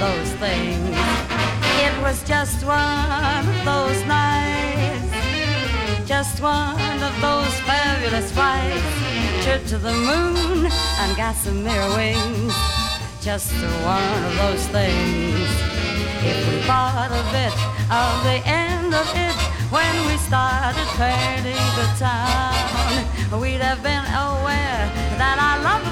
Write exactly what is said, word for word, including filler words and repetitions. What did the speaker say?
those things. It was just one of those nights, just one of those fabulous flights, trip to the moon and gossamer wings. Just one of those things. If we thought a bit of the end of it when we started painting the town, we'd have been aware that our love